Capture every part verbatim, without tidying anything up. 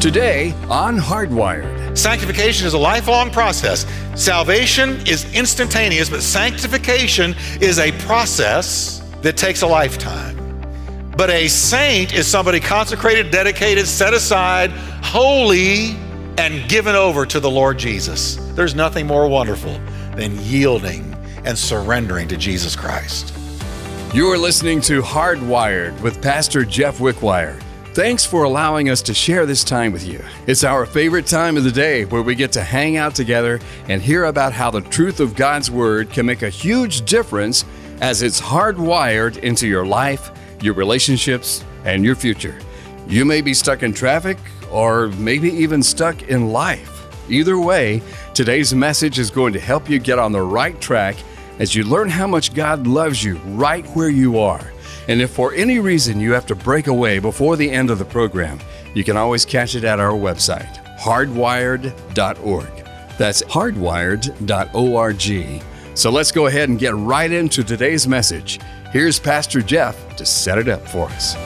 Today on Hardwired. Sanctification is a lifelong process. Salvation is instantaneous, but sanctification is a process that takes a lifetime. But a saint is somebody consecrated, dedicated, set aside, holy, and given over to the Lord Jesus. There's nothing more wonderful than yielding and surrendering to Jesus Christ. You're listening to Hardwired with Pastor Jeff Wickwire. Thanks for allowing us to share this time with you. It's our favorite time of the day where we get to hang out together and hear about how the truth of God's Word can make a huge difference as it's hardwired into your life, your relationships, and your future. You may be stuck in traffic or maybe even stuck in life. Either way, today's message is going to help you get on the right track as you learn how much God loves you right where you are. And if for any reason you have to break away before the end of the program, you can always catch it at our website, hardwired dot org. That's hardwired dot org. So let's go ahead and get right into today's message. Here's Pastor Jeff to set it up for us.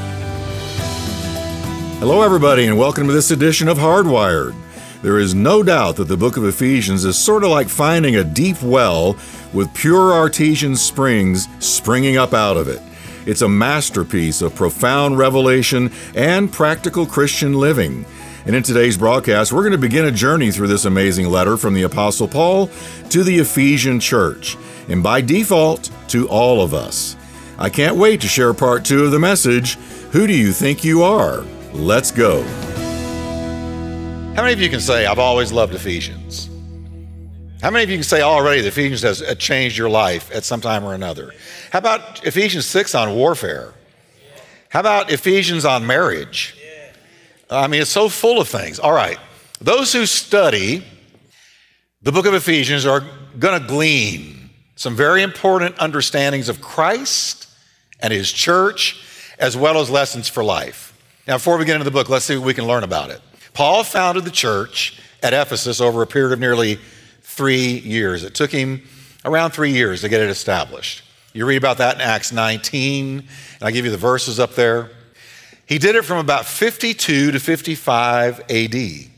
Hello, everybody, and welcome to this edition of Hardwired. There is no doubt that the book of Ephesians is sort of like finding a deep well with pure artesian springs springing up out of it. It's a masterpiece of profound revelation and practical Christian living. And in today's broadcast, we're going to begin a journey through this amazing letter from the Apostle Paul to the Ephesian church, and by default, to all of us. I can't wait to share part two of the message. Who do you think you are? Let's go. How many of you can say, I've always loved Ephesians? How many of you can say already that Ephesians has changed your life at some time or another? How about Ephesians six on warfare? How about Ephesians on marriage? I mean, it's so full of things. All right, those who study the book of Ephesians are going to glean some very important understandings of Christ and his church, as well as lessons for life. Now, before we get into the book, let's see what we can learn about it. Paul founded the church at Ephesus over a period of nearly three years. It took him around three years to get it established. You read about that in Acts nineteen, and I'll give you the verses up there. He did it from about fifty-two to fifty-five A D.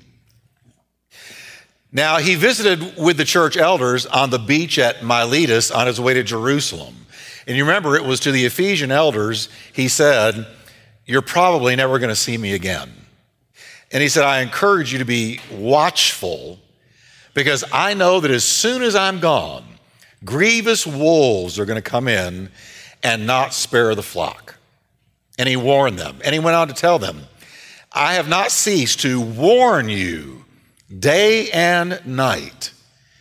Now, he visited with the church elders on the beach at Miletus on his way to Jerusalem. And you remember, it was to the Ephesian elders, he said, "You're probably never going to see me again." And he said, "I encourage you to be watchful, because I know that as soon as I'm gone, grievous wolves are going to come in and not spare the flock." And he warned them. And he went on to tell them, "I have not ceased to warn you day and night."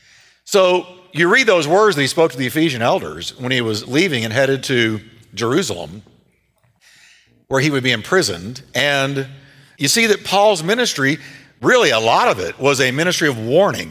So you read those words that he spoke to the Ephesian elders when he was leaving and headed to Jerusalem, where he would be imprisoned. And you see that Paul's ministry, really a lot of it, was a ministry of warning.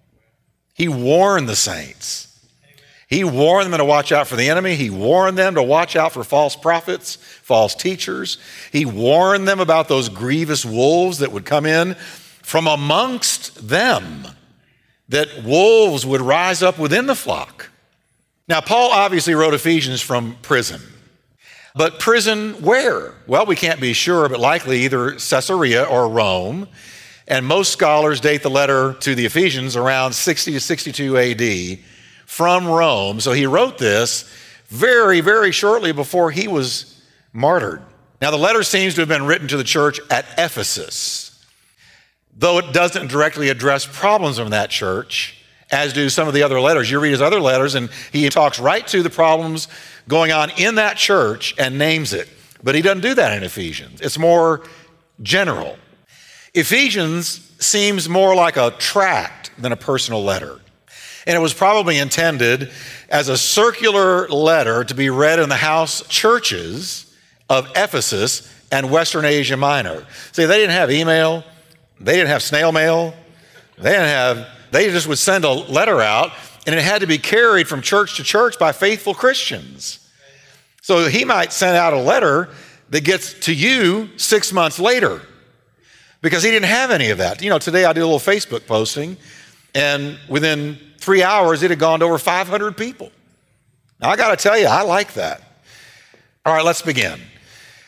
He warned the saints. He warned them to watch out for the enemy. He warned them to watch out for false prophets, false teachers. He warned them about those grievous wolves that would come in from amongst them, that wolves would rise up within the flock. Now, Paul obviously wrote Ephesians from prison. But prison where? Well, we can't be sure, but likely either Caesarea or Rome. And most scholars date the letter to the Ephesians around sixty to sixty-two A D from Rome. So he wrote this very, very shortly before he was martyred. Now, the letter seems to have been written to the church at Ephesus, though it doesn't directly address problems in that church, as do some of the other letters. You read his other letters, and he talks right to the problems going on in that church and names it. But he doesn't do that in Ephesians. It's more general. Ephesians seems more like a tract than a personal letter. And it was probably intended as a circular letter to be read in the house churches of Ephesus and Western Asia Minor. See, they didn't have email. They didn't have snail mail. They didn't have, they just would send a letter out, and it had to be carried from church to church by faithful Christians. So he might send out a letter that gets to you six months later, because he didn't have any of that. You know, today I did a little Facebook posting, and within three hours, it had gone to over five hundred people. Now, I got to tell you, I like that. All right, let's begin.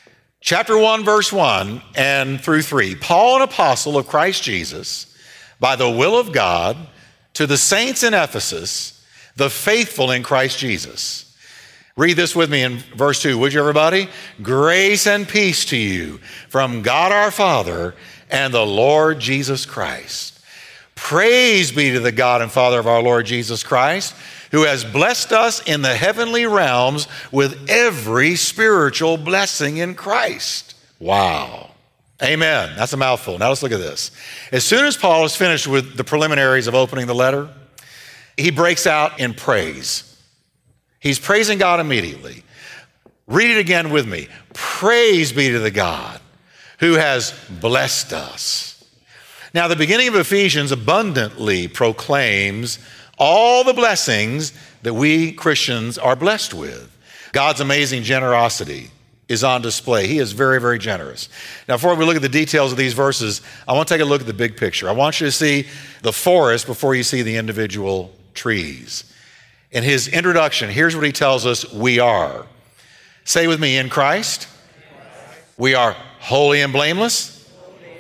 Chapter one, verse one and through three. Paul, an apostle of Christ Jesus, by the will of God, to the saints in Ephesus, the faithful in Christ Jesus. Read this with me in verse two, would you, everybody? Grace and peace to you from God our Father and the Lord Jesus Christ. Praise be to the God and Father of our Lord Jesus Christ, who has blessed us in the heavenly realms with every spiritual blessing in Christ. Wow. Amen. That's a mouthful. Now let's look at this. As soon as Paul is finished with the preliminaries of opening the letter, he breaks out in praise. He's praising God immediately. Read it again with me. Praise be to the God who has blessed us. Now, the beginning of Ephesians abundantly proclaims all the blessings that we Christians are blessed with. God's amazing generosity is on display. He is very, very generous. Now, before we look at the details of these verses, I want to take a look at the big picture. I want you to see the forest before you see the individual trees. In his introduction, here's what he tells us we are. Say with me, in Christ, we are holy and blameless,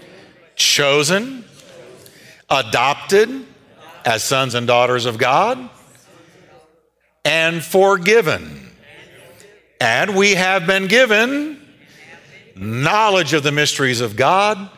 chosen, adopted as sons and daughters of God, and forgiven. And we have been given knowledge of the mysteries of God,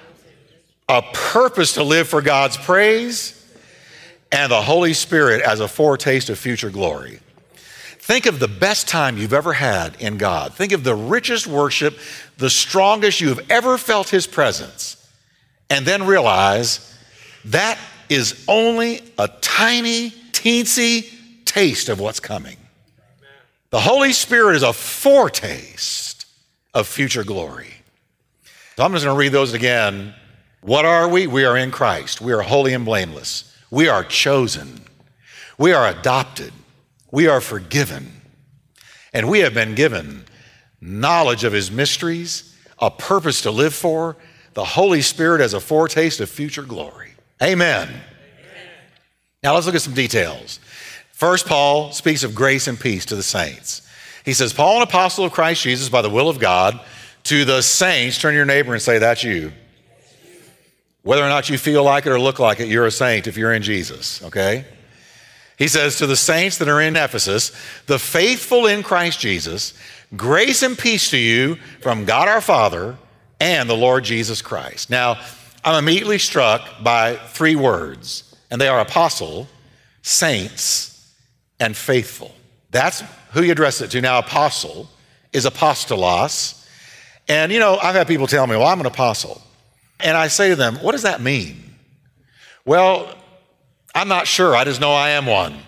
a purpose to live for God's praise, and the Holy Spirit as a foretaste of future glory. Think of the best time you've ever had in God. Think of the richest worship, the strongest you have ever felt his presence. And then realize that is only a tiny, teensy taste of what's coming. The Holy Spirit is a foretaste of future glory. So I'm just going to read those again. What are we? We are in Christ. We are holy and blameless. We are chosen. We are adopted. We are forgiven. And we have been given knowledge of his mysteries, a purpose to live for, the Holy Spirit as a foretaste of future glory. Amen. Amen. Now let's look at some details. First, Paul speaks of grace and peace to the saints. He says, Paul, an apostle of Christ Jesus by the will of God, to the saints. Turn to your neighbor and say, that's you. Whether or not you feel like it or look like it, you're a saint if you're in Jesus, okay? He says, to the saints that are in Ephesus, the faithful in Christ Jesus, grace and peace to you from God our Father and the Lord Jesus Christ. Now, I'm immediately struck by three words, and they are apostle, saints, and faithful. That's who you address it to. Now, apostle is apostolos. And, you know, I've had people tell me, well, I'm an apostle. And I say to them, what does that mean? Well, I'm not sure. I just know I am one.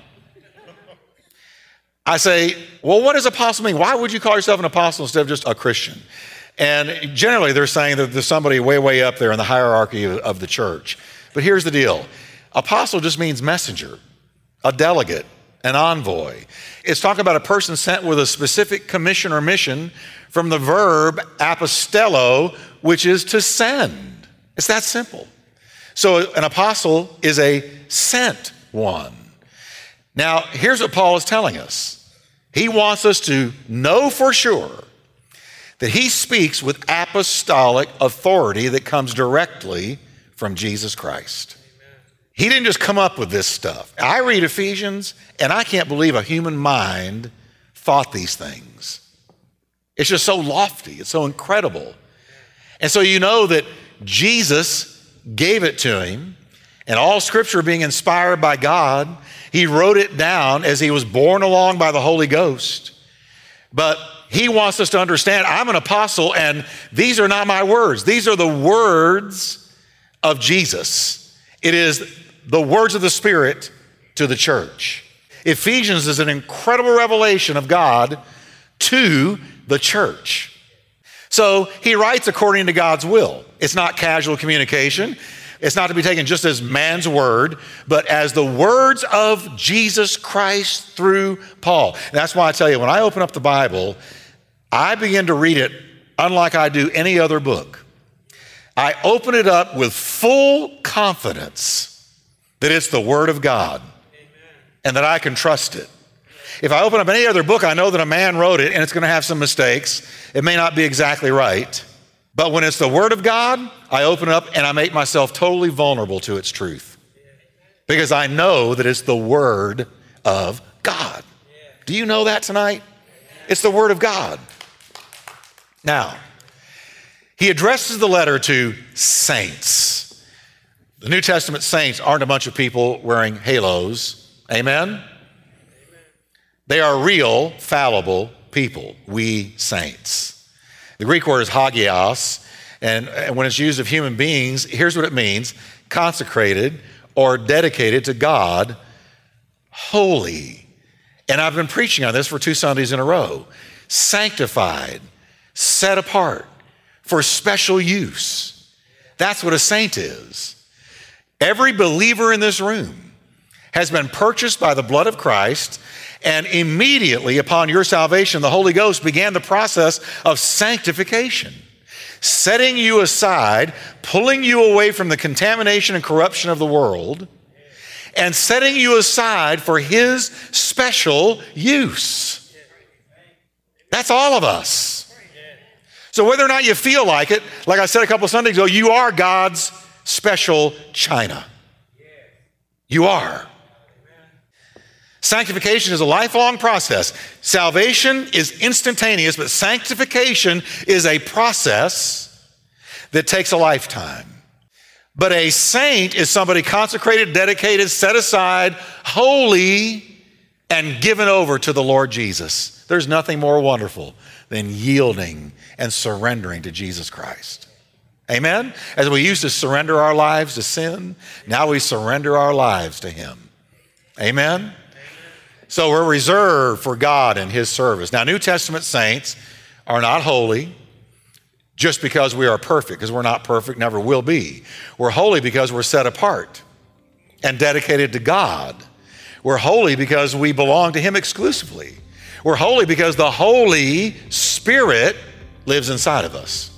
I say, well, what does apostle mean? Why would you call yourself an apostle instead of just a Christian? And generally, they're saying that there's somebody way, way up there in the hierarchy of, of the church. But here's the deal. Apostle just means messenger, a delegate, an envoy. It's talking about a person sent with a specific commission or mission from the verb apostello, which is to send. It's that simple. So an apostle is a sent one. Now, here's what Paul is telling us. He wants us to know for sure that he speaks with apostolic authority that comes directly from Jesus Christ. Amen. He didn't just come up with this stuff. I read Ephesians, and I can't believe a human mind thought these things. It's just so lofty. It's so incredible. And so you know that Jesus gave it to him, and all scripture being inspired by God, he wrote it down as he was borne along by the Holy Ghost. But he wants us to understand, I'm an apostle, and these are not my words. These are the words of Jesus. It is the words of the Spirit to the church. Ephesians is an incredible revelation of God to the church. So he writes according to God's will. It's not casual communication. It's not to be taken just as man's word, but as the words of Jesus Christ through Paul. And that's why I tell you, when I open up the Bible, I begin to read it unlike I do any other book. I open it up with full confidence that it's the word of God. Amen. And that I can trust it. If I open up any other book, I know that a man wrote it and it's going to have some mistakes. It may not be exactly right. But when it's the Word of God, I open up and I make myself totally vulnerable to its truth. Because I know that it's the Word of God. Do you know that tonight? It's the Word of God. Now, he addresses the letter to saints. The New Testament saints aren't a bunch of people wearing halos. Amen? They are real, fallible people, we saints. The Greek word is hagios, and, and when it's used of human beings, here's what it means: consecrated or dedicated to God, holy. And I've been preaching on this for two Sundays in a row. Sanctified, set apart for special use. That's what a saint is. Every believer in this room has been purchased by the blood of Christ, and immediately upon your salvation, the Holy Ghost began the process of sanctification, setting you aside, pulling you away from the contamination and corruption of the world, and setting you aside for His special use. That's all of us. So whether or not you feel like it, like I said a couple of Sundays ago, you are God's special china. You are. Sanctification is a lifelong process. Salvation is instantaneous, but sanctification is a process that takes a lifetime. But a saint is somebody consecrated, dedicated, set aside, holy, and given over to the Lord Jesus. There's nothing more wonderful than yielding and surrendering to Jesus Christ. Amen? As we used to surrender our lives to sin, now we surrender our lives to Him. Amen? So we're reserved for God and His service. Now, New Testament saints are not holy just because we are perfect, because we're not perfect, never will be. We're holy because we're set apart and dedicated to God. We're holy because we belong to Him exclusively. We're holy because the Holy Spirit lives inside of us.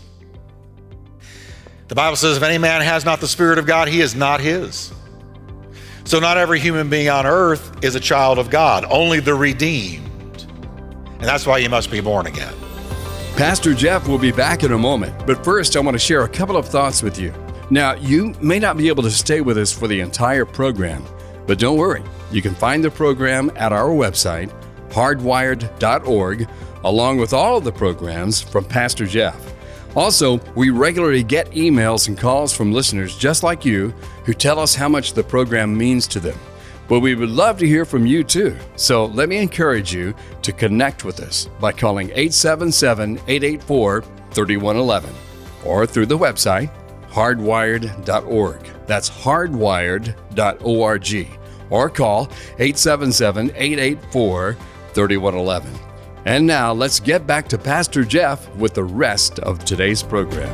The Bible says if any man has not the Spirit of God, he is not His. So not every human being on earth is a child of God, only the redeemed. And that's why you must be born again. Pastor Jeff will be back in a moment, but first I want to share a couple of thoughts with you. Now, you may not be able to stay with us for the entire program, but don't worry. You can find the program at our website, hardwired dot org, along with all of the programs from Pastor Jeff. Also, we regularly get emails and calls from listeners just like you who tell us how much the program means to them. But we would love to hear from you too. So let me encourage you to connect with us by calling eight seven seven, eight eight four, three one one one or through the website, hardwired dot org. That's hardwired dot org. Or call eight seven seven, eight eight four, three one one one. And now let's get back to Pastor Jeff with the rest of today's program.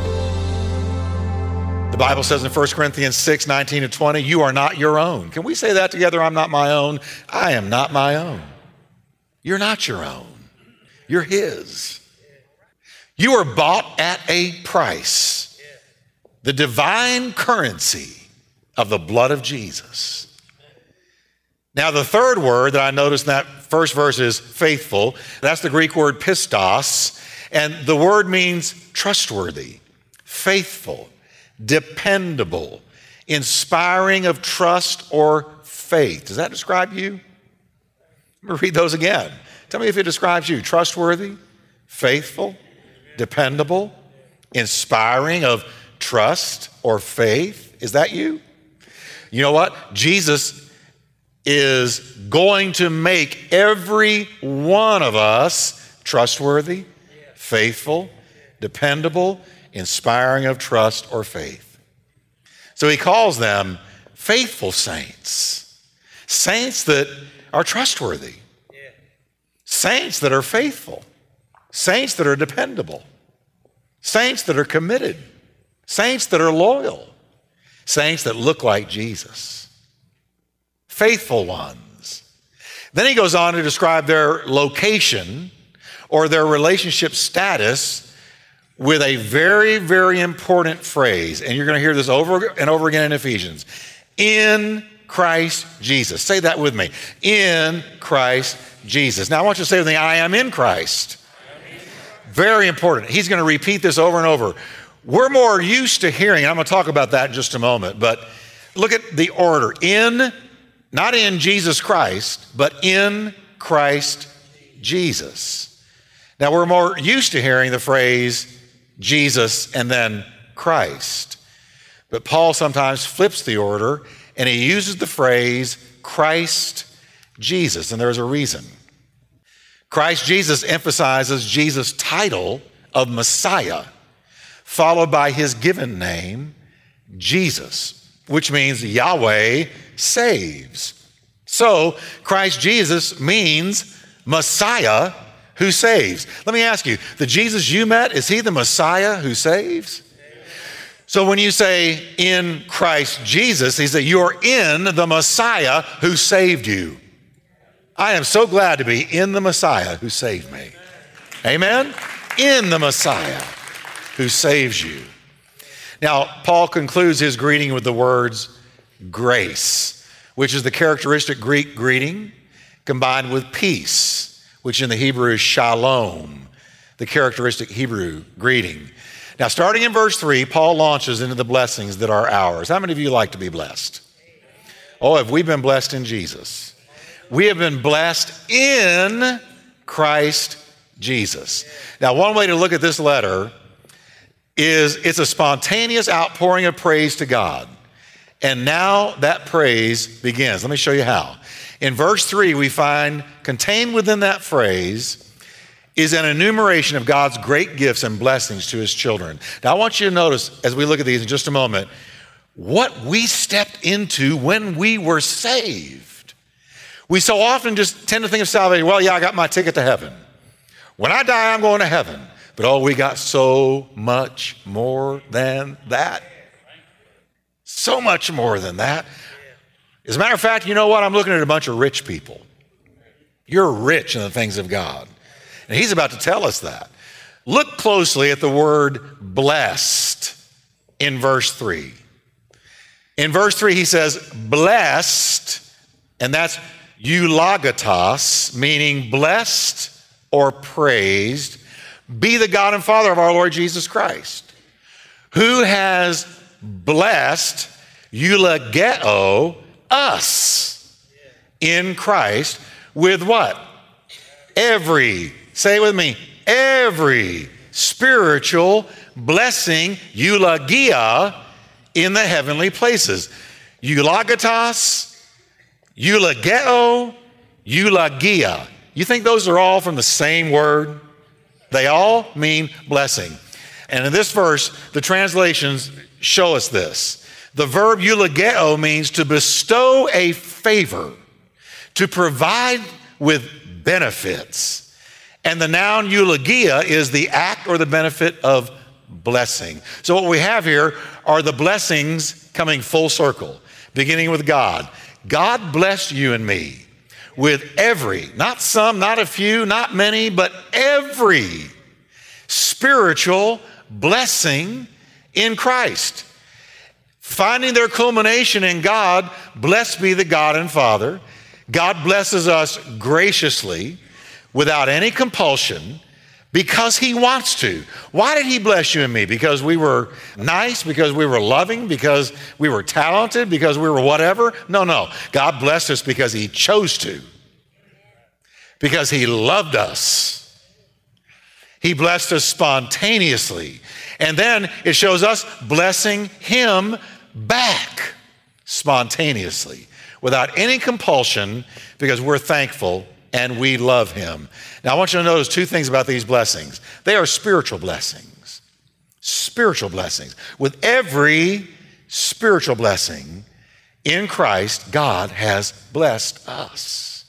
The Bible says in First Corinthians six, nineteen to twenty, you are not your own. Can we say that together? I'm not my own. I am not my own. You're not your own. You're His. You are bought at a price. The divine currency of the blood of Jesus. Now, the third word that I noticed in that first verse is faithful. That's the Greek word pistos, and the word means trustworthy, faithful, dependable, inspiring of trust or faith. Does that describe you? Let me read those again. Tell me if it describes you. Trustworthy, faithful, dependable, inspiring of trust or faith. Is that you? You know what? Jesus is going to make every one of us trustworthy, faithful, dependable, inspiring of trust or faith. So He calls them faithful saints, saints that are trustworthy, saints that are faithful, saints that are dependable, saints that are committed, saints that are loyal, saints that look like Jesus. Faithful ones. Then he goes on to describe their location or their relationship status with a very, very important phrase. And you're going to hear this over and over again in Ephesians. In Christ Jesus. Say that with me. In Christ Jesus. Now I want you to say with me, I am in Christ. Very important. He's going to repeat this over and over. We're more used to hearing, and I'm going to talk about that in just a moment, but look at the order. In, not in Jesus Christ, but in Christ Jesus. Now we're more used to hearing the phrase Jesus and then Christ. But Paul sometimes flips the order and he uses the phrase Christ Jesus, and there's a reason. Christ Jesus emphasizes Jesus' title of Messiah, followed by his given name, Jesus, which means Yahweh saves. So Christ Jesus means Messiah who saves. Let me ask you, the Jesus you met, is he the Messiah who saves? So when you say in Christ Jesus, he said you're in the Messiah who saved you. I am so glad to be in the Messiah who saved me. Amen? In the Messiah who saves you. Now, Paul concludes his greeting with the words grace, which is the characteristic Greek greeting combined with peace, which in the Hebrew is shalom, the characteristic Hebrew greeting. Now, starting in verse three, Paul launches into the blessings that are ours. How many of you like to be blessed? Oh, have we been blessed in Jesus? We have been blessed in Christ Jesus. Now, one way to look at this letter is it's a spontaneous outpouring of praise to God. And now that praise begins. Let me show you how. In verse three, we find contained within that phrase is an enumeration of God's great gifts and blessings to his children. Now, I want you to notice as we look at these in just a moment, what we stepped into when we were saved. We so often just tend to think of salvation, well, yeah, I got my ticket to heaven. When I die, I'm going to heaven. But oh, we got so much more than that. So much more than that. As a matter of fact, you know what? I'm looking at a bunch of rich people. You're rich in the things of God. And he's about to tell us that. Look closely at the word blessed in verse three. In verse three, he says, blessed, and that's eulagatos, meaning blessed or praised, be the God and Father of our Lord Jesus Christ, who has blessed, eulageo, us in Christ with what? Every, say it with me, every spiritual blessing, eulagia, in the heavenly places. Eulagatos, eulageo, eulagia. You think those are all from the same word? They all mean blessing. And in this verse, the translations show us this. The verb eulageo means to bestow a favor, to provide with benefits. And the noun eulogia is the act or the benefit of blessing. So what we have here are the blessings coming full circle, beginning with God. God blessed you and me with every, not some, not a few, not many, but every spiritual blessing in Christ. Finding their culmination in God, blessed be the God and Father. God blesses us graciously without any compulsion because he wants to. Why did he bless you and me? Because we were nice, because we were loving, because we were talented, because we were whatever? No, no. God blessed us because he chose to. Because he loved us. He blessed us spontaneously. And then it shows us blessing him back spontaneously without any compulsion because we're thankful and we love him. Now, I want you to notice two things about these blessings. They are spiritual blessings. Spiritual blessings. With every spiritual blessing in Christ, God has blessed us.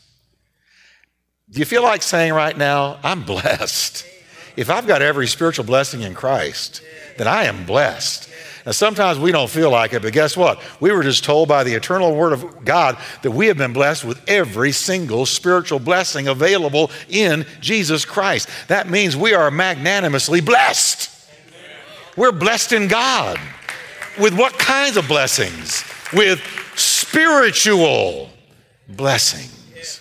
Do you feel like saying right now, I'm blessed? If I've got every spiritual blessing in Christ, then I am blessed. Now, sometimes we don't feel like it, but guess what? We were just told by the eternal word of God that we have been blessed with every single spiritual blessing available in Jesus Christ. That means we are magnanimously blessed. We're blessed in God. With what kinds of blessings? With spiritual blessings.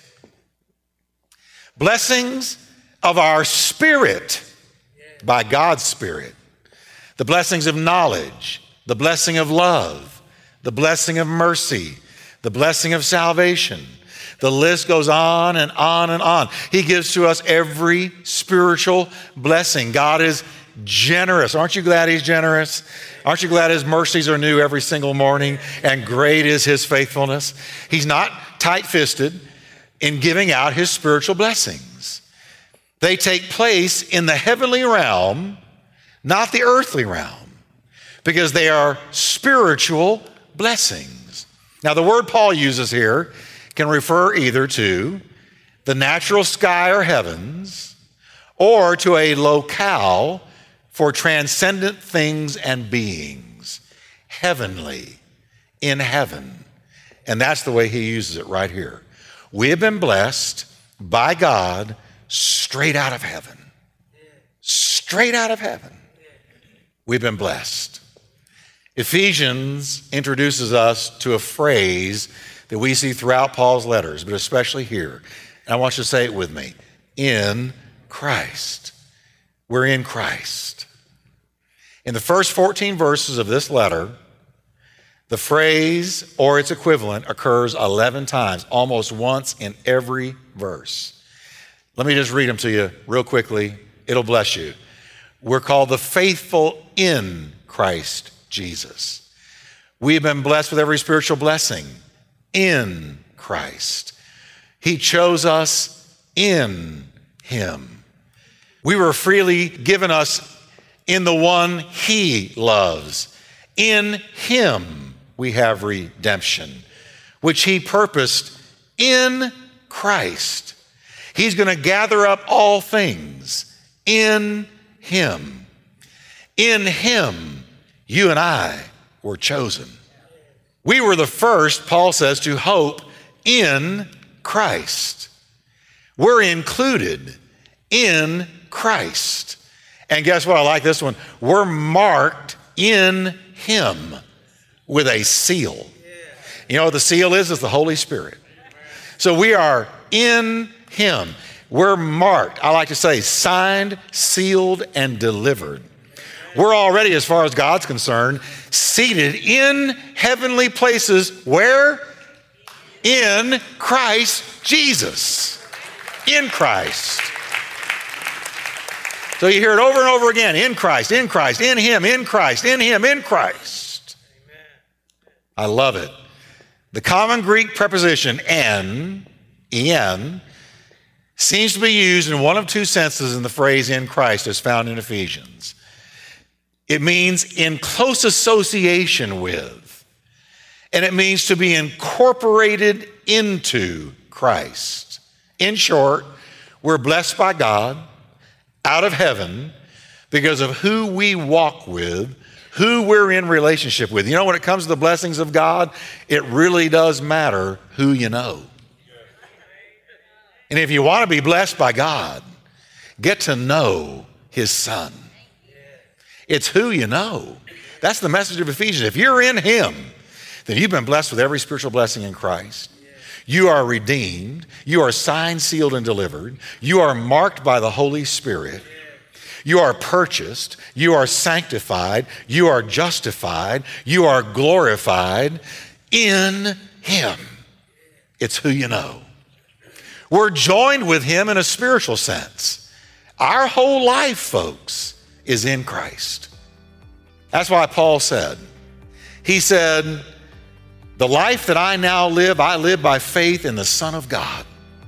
Blessings of our spirit by God's Spirit. The blessings of knowledge, the blessing of love, the blessing of mercy, the blessing of salvation. The list goes on and on and on. He gives to us every spiritual blessing. God is generous. Aren't you glad he's generous? Aren't you glad his mercies are new every single morning and great is his faithfulness? He's not tight-fisted in giving out his spiritual blessings. They take place in the heavenly realm, not the earthly realm, because they are spiritual blessings. Now, the word Paul uses here can refer either to the natural sky or heavens or to a locale for transcendent things and beings, heavenly, in heaven. And that's the way he uses it right here. We have been blessed by God straight out of heaven. Straight out of heaven. We've been blessed. Ephesians introduces us to a phrase that we see throughout Paul's letters, but especially here. And I want you to say it with me. In Christ. We're in Christ. In the first fourteen verses of this letter, the phrase or its equivalent occurs eleven times, almost once in every verse. Let me just read them to you real quickly. It'll bless you. We're called the faithful in Christ Jesus. We've been blessed with every spiritual blessing in Christ. He chose us in him. We were freely given us in the one he loves. In him we have redemption, which he purposed in Christ. He's going to gather up all things in him. In him, you and I were chosen. We were the first, Paul says, to hope in Christ. We're included in Christ. And guess what? I like this one. We're marked in him with a seal. You know what the seal is? It's the Holy Spirit. So we are in him. We're marked, I like to say, signed, sealed, and delivered. We're already, as far as God's concerned, seated in heavenly places. Where? In Christ Jesus. In Christ. So you hear it over and over again. In Christ, in Christ, in him, in Christ, in him, in Christ. I love it. The common Greek preposition en, en, seems to be used in one of two senses in the phrase in Christ as found in Ephesians. It means in close association with, and it means to be incorporated into Christ. In short, we're blessed by God out of heaven because of who we walk with, who we're in relationship with. You know, when it comes to the blessings of God, it really does matter who you know. And if you want to be blessed by God, get to know his son. It's who you know. That's the message of Ephesians. If you're in him, then you've been blessed with every spiritual blessing in Christ. You are redeemed. You are signed, sealed, and delivered. You are marked by the Holy Spirit. You are purchased. You are sanctified. You are justified. You are glorified in him. It's who you know. We're joined with him in a spiritual sense. Our whole life, folks, is in Christ. That's why Paul said, he said, the life that I now live, I live by faith in the Son of God,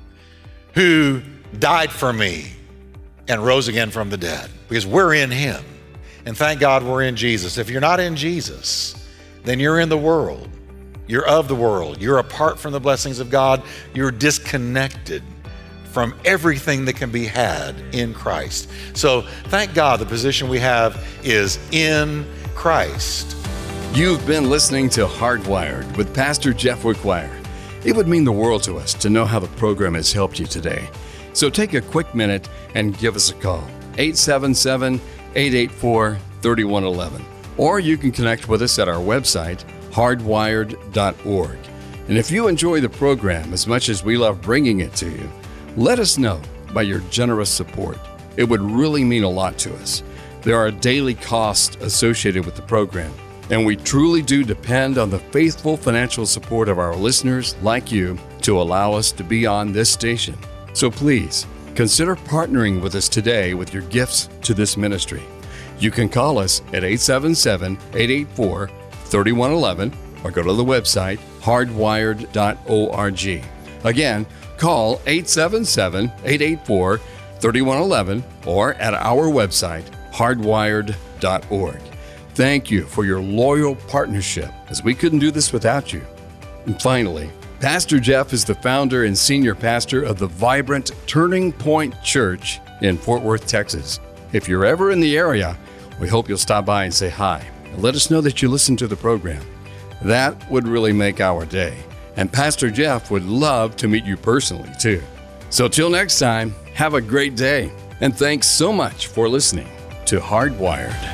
who died for me and rose again from the dead, because we're in him. And thank God we're in Jesus. If you're not in Jesus, then you're in the world. You're of the world. You're apart from the blessings of God. You're disconnected from everything that can be had in Christ. So thank God the position we have is in Christ. You've been listening to Hardwired with Pastor Jeff Wickwire. It would mean the world to us to know how the program has helped you today. So take a quick minute and give us a call, eight seven seven, eight eight four, three one one one. Or you can connect with us at our website, hardwired dot org. And if you enjoy the program as much as we love bringing it to you, let us know by your generous support. It would really mean a lot to us. There are daily costs associated with the program, and we truly do depend on the faithful financial support of our listeners like you to allow us to be on this station. So please, consider partnering with us today with your gifts to this ministry. You can call us at eight seven seven, eight eight four, three one one one or go to the website hardwired dot org. Again, call eight seven seven, eight eight four, three one one one or at our website hardwired dot org. Thank you for your loyal partnership, as we couldn't do this without you. And finally, Pastor Jeff is the founder and senior pastor of the vibrant Turning Point Church in Fort Worth, Texas. If you're ever in the area, we hope you'll stop by and say hi and let us know that you listen to the program. That would really make our day. And Pastor Jeff would love to meet you personally, too. So till next time, have a great day. And thanks so much for listening to Hardwired.